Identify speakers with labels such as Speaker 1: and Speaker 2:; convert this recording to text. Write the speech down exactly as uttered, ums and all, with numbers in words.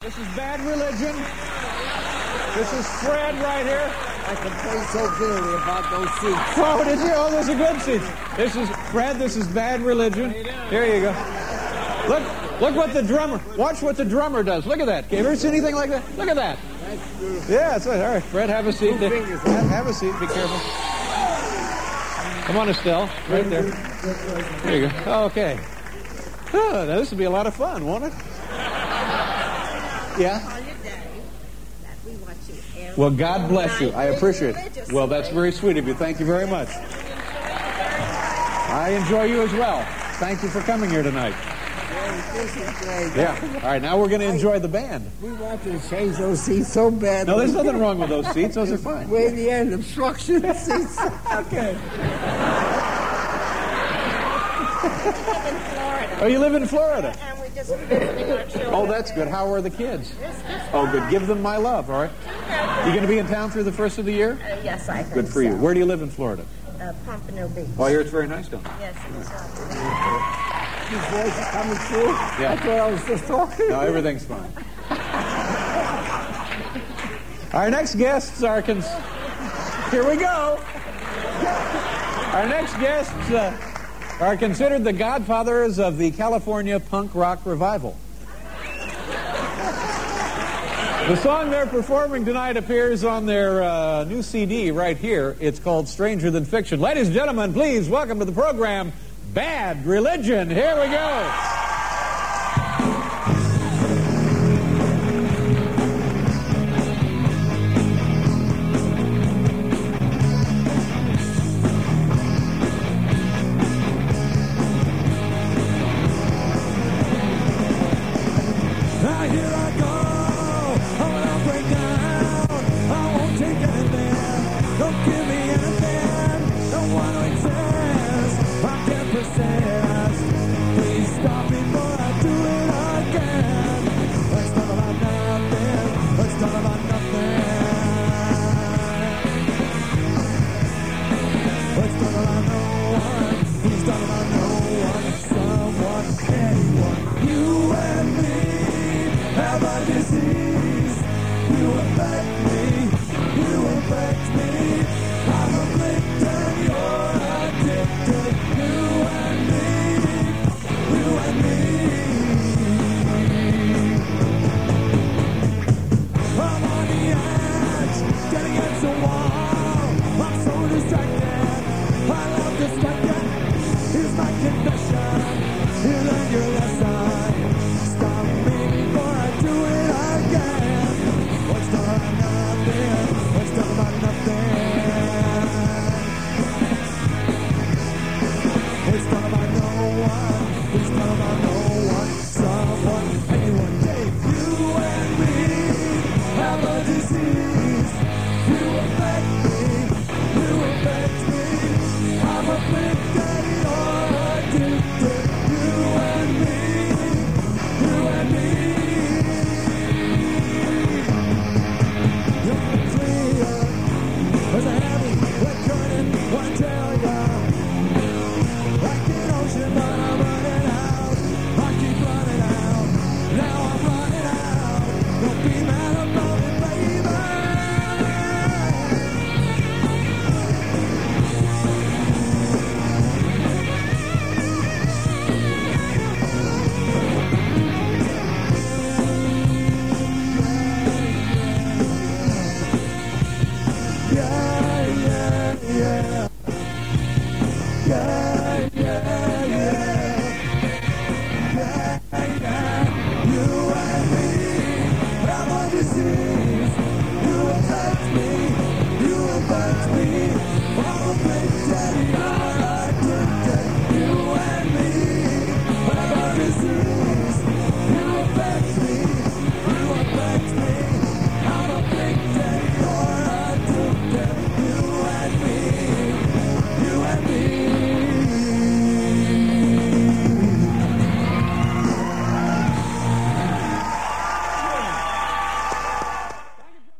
Speaker 1: This is Bad Religion. This is Fred right here.
Speaker 2: I complained so bitterly about those seats.
Speaker 1: Oh, did you? Oh, those are good seats. This is Fred. This is Bad Religion. Here you go. Look, look what the drummer. Watch what the drummer does. Look at that. Have you ever seen anything like that? Look at that.
Speaker 2: That's beautiful.
Speaker 1: Yeah, it's all right. Fred, have a seat.
Speaker 2: Two fingers.
Speaker 1: Have, have a seat. Be careful. Come on, Estelle. Right there. There you go. Okay. Oh, now this will be a lot of fun, won't it? Yeah. Well, God bless you. I appreciate it. Well, that's very sweet of you. Thank you very much. I enjoy you as well. Thank you for coming here tonight.
Speaker 2: This is great.
Speaker 1: Yeah. All right, now we're going to enjoy the band.
Speaker 2: We want to change those seats so bad.
Speaker 1: No, there's nothing wrong with those seats. Those are fine.
Speaker 2: Way in the end, obstruction seats.
Speaker 1: Okay.
Speaker 3: in Florida.
Speaker 1: Oh, you live in Florida?
Speaker 3: And we just visiting our children.
Speaker 1: Oh, that's good. How are the kids? Oh, good. Give them my love, all right? You going to be in town through the first of the year?
Speaker 3: Uh, yes, I think
Speaker 1: Good for you.
Speaker 3: so.
Speaker 1: Where do you live in Florida?
Speaker 3: Uh, Pompano Beach.
Speaker 1: Oh, I hear it's very nice down there.
Speaker 3: Yes, it is.
Speaker 2: His voice is coming through.
Speaker 1: Yeah.
Speaker 2: That's what I was just talking.
Speaker 1: No, everything's fine. Our next guests are... Cons- Here we go. Our next guests uh, are considered the godfathers of the California punk rock revival. The song they're performing tonight appears on their uh, new C D right here. It's called Stranger Than Fiction. Ladies and gentlemen, please welcome to the program, Bad Religion. Here we go.